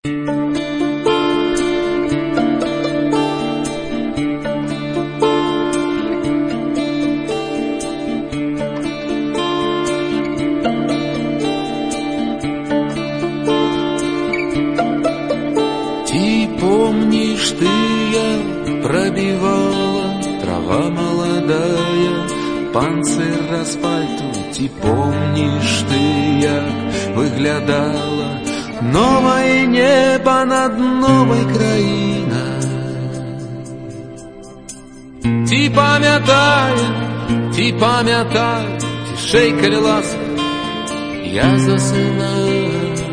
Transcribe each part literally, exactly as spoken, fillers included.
Помнишь ты, я пробивала, трава молодая, панцирь асфальту, ти помнишь ты, як виглядала новое небо над новой країною. Ти пам'ятаєш, ти пам'ятаєш, тишей, коли ласка, я засинаю.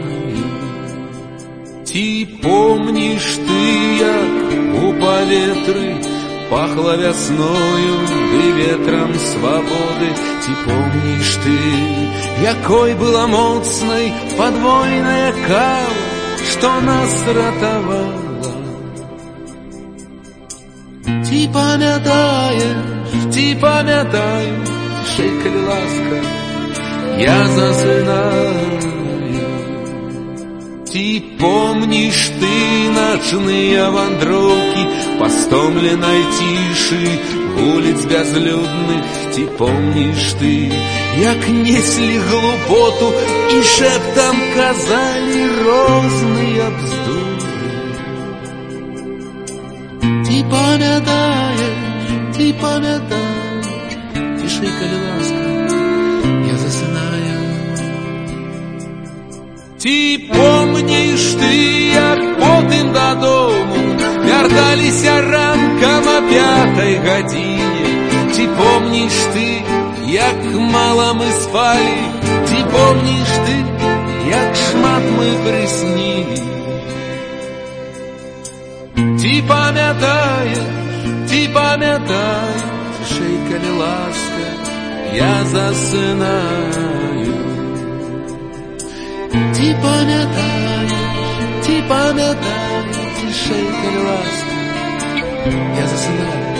Ти помнишь ты, як у паветры пахло весною и ветром свободы. Ти помнишь ты, якой была моцной подвойная кава, что нас ратовала. Ти пам'ятаєш, ти пам'ятаєш, тишей, коли ласка, я засинаю. Ти помнишь ты ночные вандровки по стомленной тиши улиц безлюдных. Ти помнишь ты, як несли глупоту и шептом казали розные бздуры. Ти пам'ятаєш, ти пам'ятаєш, тишей, коли ласка, я засинаю. Ти помнишь ты, як потым додому верталися ранком о пятой године. Ти помнишь ты, як мало мы спали. Ти помнишь ты, як шмат мы приснили. Ти пам'ятаєш, ти пам'ятаєш, тишей, коли ласка, я засинаю. Ти пам'ятаєш, ти пам'ятаєш, тишей, коли ласка, я засинаю.